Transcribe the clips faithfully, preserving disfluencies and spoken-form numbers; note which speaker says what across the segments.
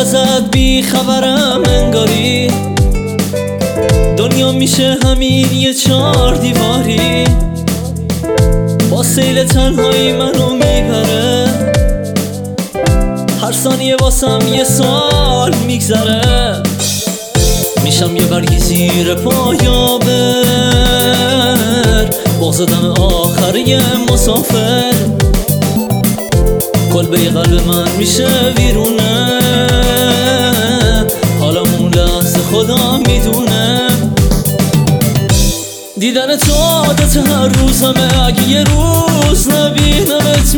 Speaker 1: ازت بی خبرم انگاری، دنیا میشه همین یه چار دیواری، با سیل تنهایی منو میبره، هر ثانیه واسم یه سال میگذره، میشم یه برگی زیر پایابر، باز دم آخر یه مسافر، کلبه قلب من میشه ویرونه، حالا اون لحظه خدا میدونه، دیدن تو عادت هر روزمه، اگه یه روز نبینمت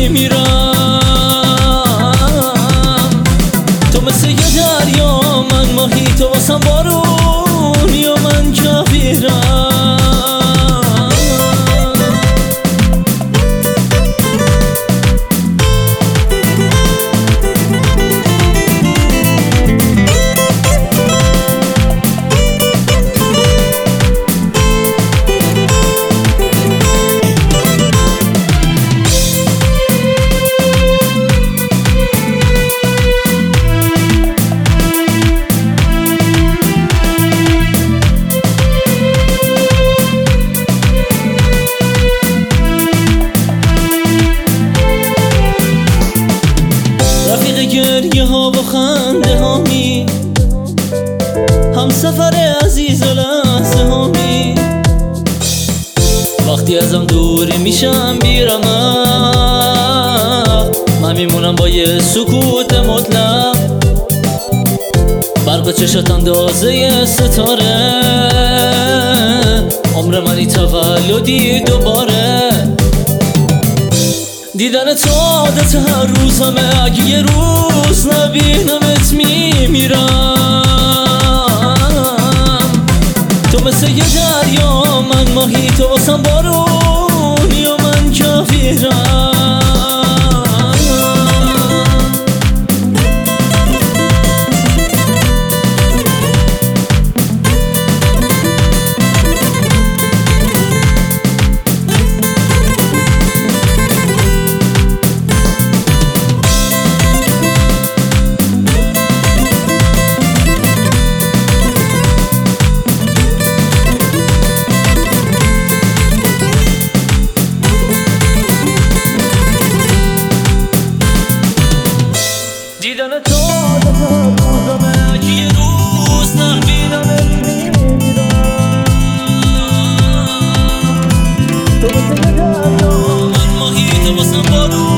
Speaker 1: میمیرم، تو مثل یه دریا من ماهی، تو واسم بارون یا من کویرم. گریه ها و خنده هامی، هم سفر عزیز و لحظه هامی، وقتی ازم دوری میشم بیرمق، من میمونم با یه سکوت مطلق، برق چشات اندازه ستاره، عمر منی تولدی دوباره، دیدن تو عادت هر روزمه، اگه یه روز نبینمت میمیرم، تو مثل یه دریا من ماهی، تو واسم بارون یا من کویرم. دیدن تو عادت هر روزمه، اگه یه روز نبینمت میمیرم، تو مثل یه دریا من ماهی، تو واسم بارون